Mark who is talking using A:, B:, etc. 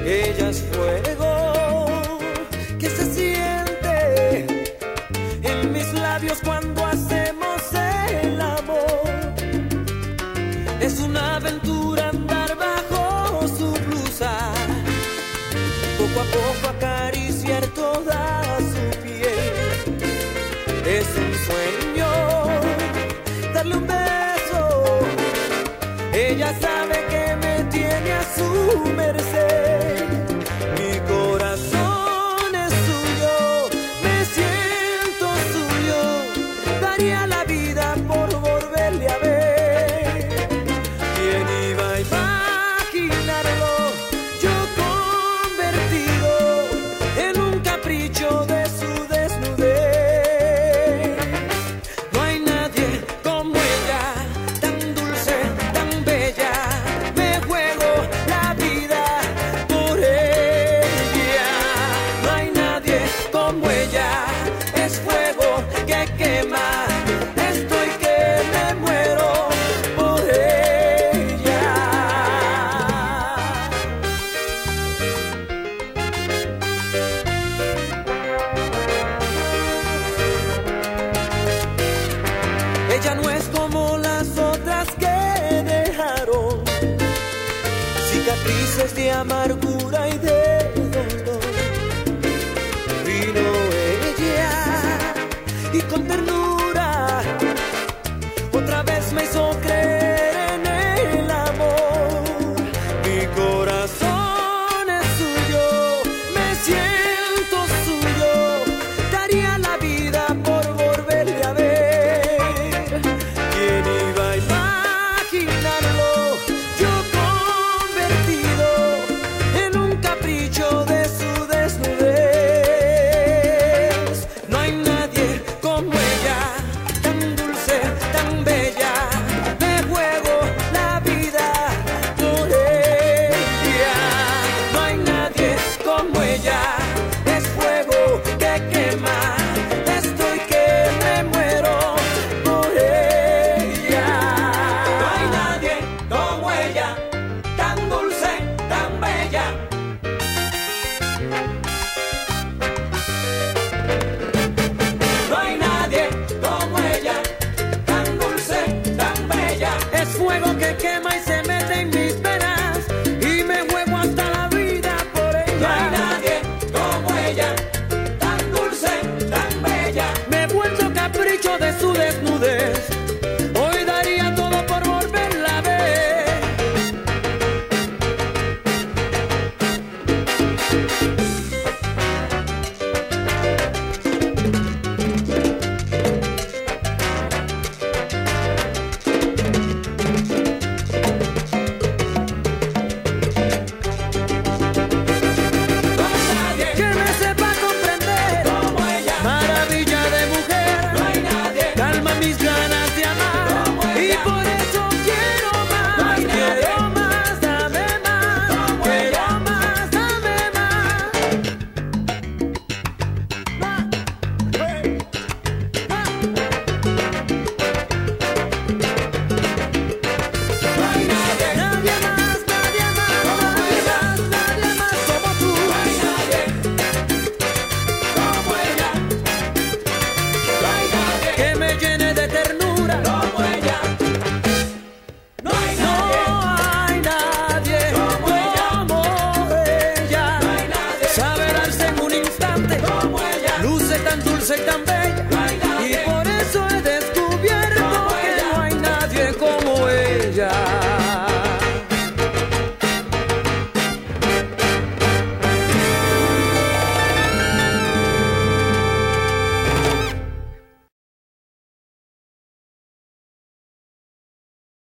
A: Ella es fuego que se siente en mis labios cuando hacemos el amor. Es una aventura andar bajo su blusa, poco a poco acariciar toda su piel. Es un sueño darle un beso. Ella sabe que me tiene a su merced. Mi corazón es suyo, me siento suyo. Daría la vida por volverle a ver. ¿Quién iba a imaginarlo? Yo convertido en un capricho de su desnudez. No hay nadie como ella, tan dulce, tan bella. Me juego la vida por ella. No hay nadie como ella, es fuego que quema. Estoy que me muero por ella. Ella no es como las otras que dejaron cicatrices de amargura y de dolor. Vino ella y con ternura